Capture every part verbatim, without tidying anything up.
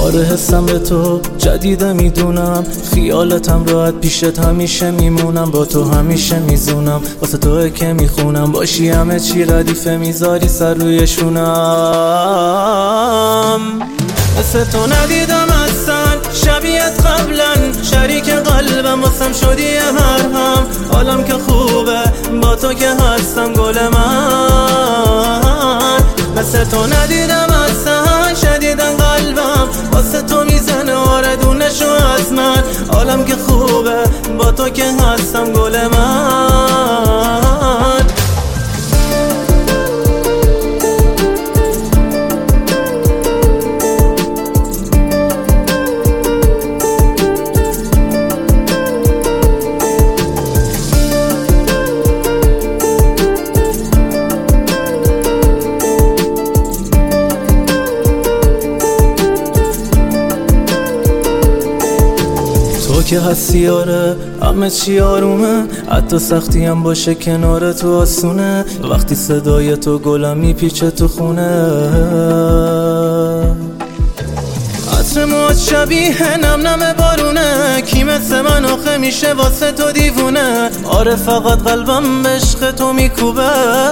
آره حسم به تو جدیده میدونم، خیالتم راحت پیشت همیشه میمونم، با تو همیشه میزونم، واسه توه که میخونم، باشی همه چی ردیفه میذاری سر روی شونم. مثل تو ندیدم اصلا شبیهت قبلا، شریک قلبم واسم شدی مرهم، حالم که خوبه با تو که هستم گل من. مثل تو ندیدم اصلا شدیدن قلبم واسه تو میزنه آره دونشو از من، حالم که خوبه با تو که هستم گل من. تو که هستی آره همه چی آرومه، حتی سختی هم باشه کنار تو آسونه، وقتی صدای تو گلم میپیچه تو خونه. عطر موهات شبیه نم نم بارونه، کی مثل من آخه میشه واسه تو دیوونه، آره فقط قلبم به عشق تو میکوبه.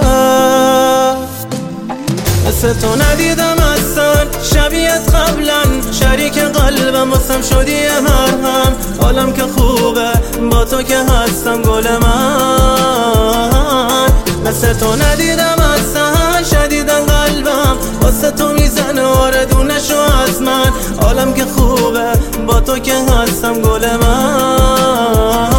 مثل تو ندیدم اصلا شبیهت قبلا، شریک قلبم واسم شدی مرهم، حالم که خوبه با تو که هستم گل من. مثل تو ندیدم اصلا شدیدن قلبم واسه تو میزنه آره دونشو از من، حالم که خوبه با تو که هستم گل من.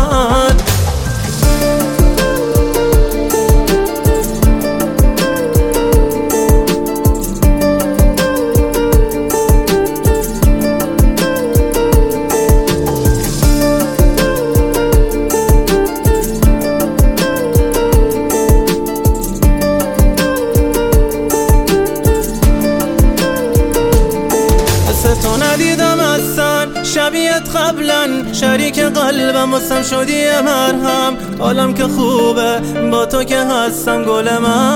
تو ندیدم اصلا شبیهت قبلا، شریک قلبم واسم شدی مرهم، حالم که خوبه با تو که هستم گل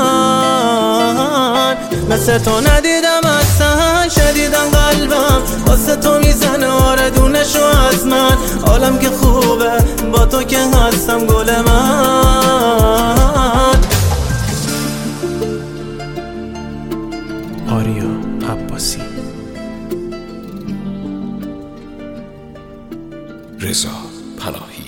من. مثل تو ندیدم اصلا شدیدن قلبم واسه تو میزنه آره دونشو از من، حالم که خوبه با تو که هستم گل من. آریا عباسی. رضا پناهی.